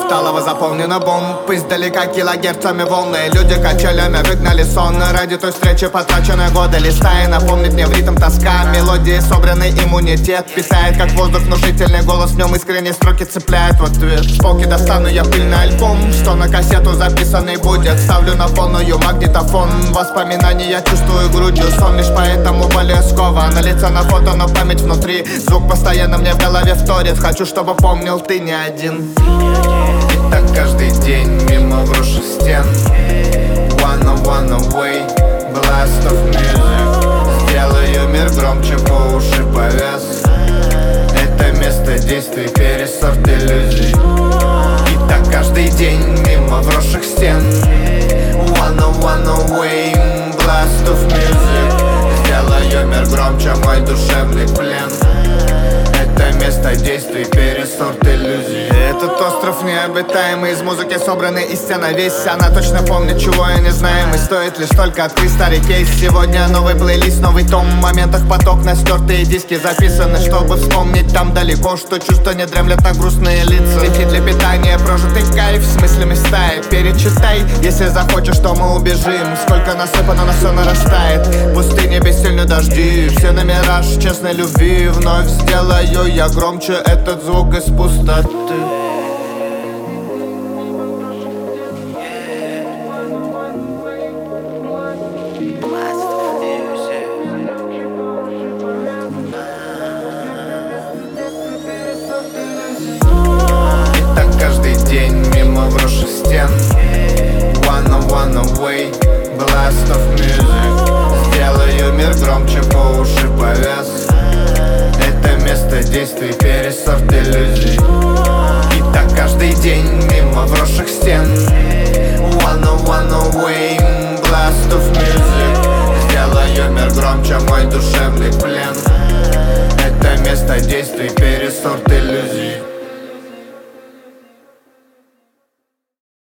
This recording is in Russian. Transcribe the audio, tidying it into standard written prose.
Талово заполнено бомб, издалека килогерцами волны. Люди качелями выгнали сон. Ради той встречи потрачены годы. Листая, напомнит мне в ритм тоска. Мелодии собранный иммунитет питает, как воздух внушительный голос. В нем искренние строки цепляет в ответ. С полки достану я пыльный альбом, что на кассету записанный будет. Ставлю на полную магнитофон. Воспоминания я чувствую грудью. Сон лишь поэтому более скован. На лице на фото, но память внутри. Звук постоянно мне в голове вторит. Хочу, чтобы помнил ты не один. И так каждый день мимо вросших стен. One away, blast of music. Сделаю мир громче, по уши повес. Это место действий, пересорт иллюзий. И так каждый день мимо вросших стен. One away, blast of music. Сделаю мир громче, мой душевный плен. Это место действий, пересорт иллюзий. Этот остров необитаемый, из музыки собраны из стена весь. Она точно помнит, чего я не знаем. И стоит лишь только открыть старый кейс. Сегодня новый плейлист, новый том. В моментах поток на стертые диски записаны, чтобы вспомнить там далеко, что чувства не дремлят на грустные лица. Стихи для питания, прожитый кайф с мыслями стаи. Перечитай, если захочешь, то мы убежим. Сколько насыпано, но все нарастает. В пустыне бессильны дожди. Все на мираж честной любви. Вновь сделаю я громче этот звук из пустоты. И так каждый день мимо вросших стен. One away, blast of music. Сделаю мир громче, по уши повес. Это место действий.